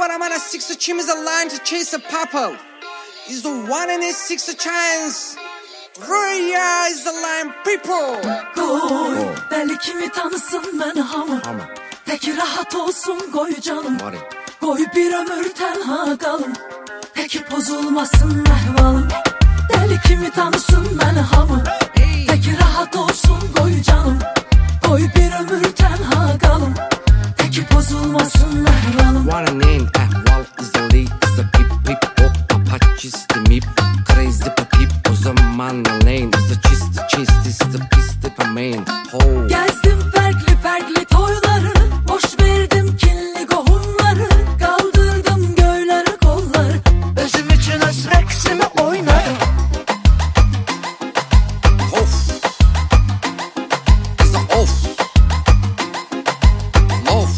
what I'm gonna six to chim is a line to chase a purple. Is the one in his six a chance. Rüya is the line people. Koy deli kimi tanısın beni hamı. Peki rahat olsun koy canım. Koy bir ömür tenha kalım. Peki bozulmasın ehvalım. Deli kimi tanısın beni hamı. Peki rahat olsun koy canım. Koy bir ömür tenha kalım. Peki bozulmasın ehvalım. What a name, ehval is the lead, is the pip pip hop, apache is the mip, crazy the pip, o zaman lane, is the chist, is the pist, the main, ho. Gezdim farklı toyları, boş verdim kinli kohumları, kaldırdım göğleri kolları, özüm için öz reksimi oynarım. Of, is the of, love.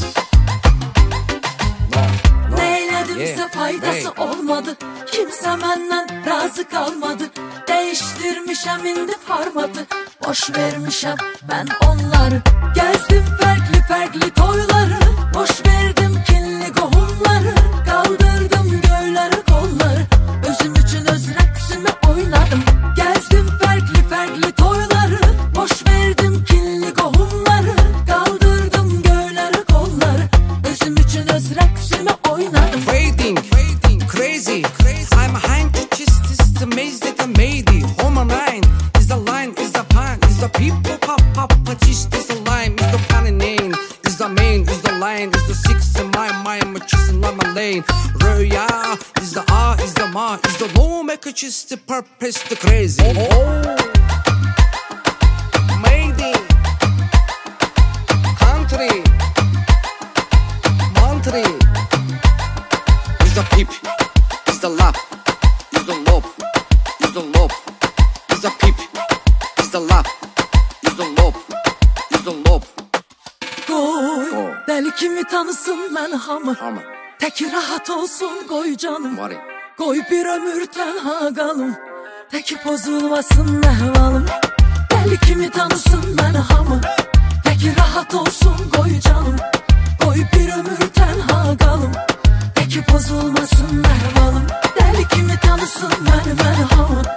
Neyledimse faydası olmadı, kimse benden razı kalmadı. Değiştirmişem indi formatı, boş vermişem ben onları. Gezdim farklı toyları, boş verdim kinli kohumları, kaldırdım göğleri kolları, özüm için öz reksimi oynadım. Gezdim farklı toyları, boş verdim kinli kohumları, kaldırdım göğleri kolları, özüm için öz reksimi oynadım. Waiting, crazy, I'm behind the chest, is the maze that I made it. Home line, is the line, is the pan, is the people pop, chest is the line, is the pan name, is the main, is the line, is the six in my mind, chest in my lane. Rüya, is the R, is the ma, is the low maker, chest the purpose, the crazy. Made it, country, country. Is the peep, is the lap, is the lob, is the lob, is the peep, is the lap, is the lob, is the lob. Koy deli kimi tanısın ben hamı. Teki rahat olsun koy canım. Koy bir ömür tenha kalım. Teki bozulmasın ehvalım. Deli kimi tanısın ben hamı. Teki rahat olsun koy canım. Koy bir ömür tenha kalım. Peki bozulmasın ehvalım. Deli kimi tanısın ben hamı.